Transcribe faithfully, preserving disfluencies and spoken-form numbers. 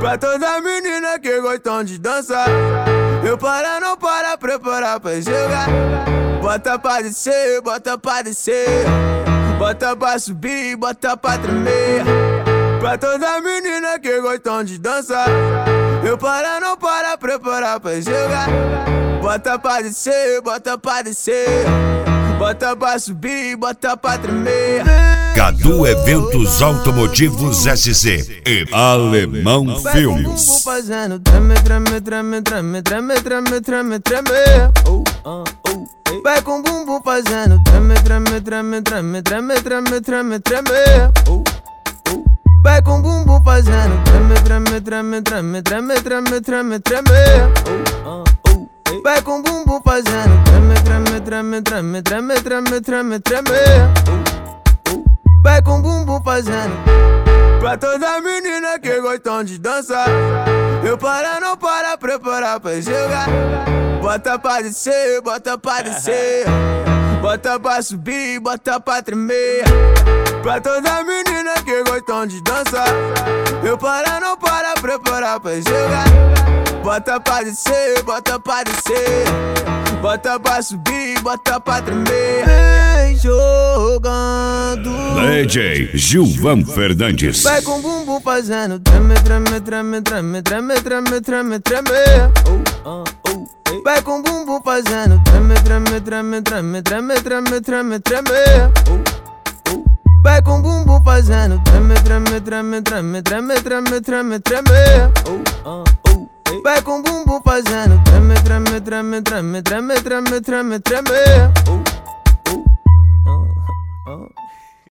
Pra toda menina que gostam de dançar, eu para, não para, preparar pra jogar. Bota pra descer, bota pra descer, bota pra subir, bota pra tremer. Pra toda menina que gostam de dançar, eu para, não para, preparar pra jogar. Bota pra descer, bota pra descer, bota pra subir, bota pra tremer. Cadu Eventos Automotivos S C e Alemão Filmes. Vai com o bumbum fazendo treme, treme, treme, treme, treme, treme, treme, treme. Vai com o bumbum fazendo treme, treme, treme, treme, treme, treme, treme, treme. Vai com o bumbum fazendo treme, treme, treme, treme, treme, treme, treme, treme. Vai com o bumbum fazendo treme, treme, treme, treme, treme, treme, treme, treme. Vai com o bumbum fazendo. Pra toda menina que gostam de dançar, eu para, não para, preparar pra jogar. Bota pra descer, bota pra descer, bota pra subir, bota pra tremer. Pra toda menina que gostam de dançar, eu para, não para, preparar pra jogar. Bota pra descer, bota pra descer, bota pra subir, bota pra tremer. Vem jogando D J Gilvan Fernandes. vai com o bumbum fazendo treme, treme, treme, treme, treme, treme, treme, treme. Vai com o bumbum fazendo treme, treme, treme, treme, treme, treme, treme, treme. Vai com o bumbum fazendo treme, treme, treme, treme, treme, treme, treme, treme. Vai com o bumbum fazendo treme, treme, treme, treme, treme, treme, treme, treme.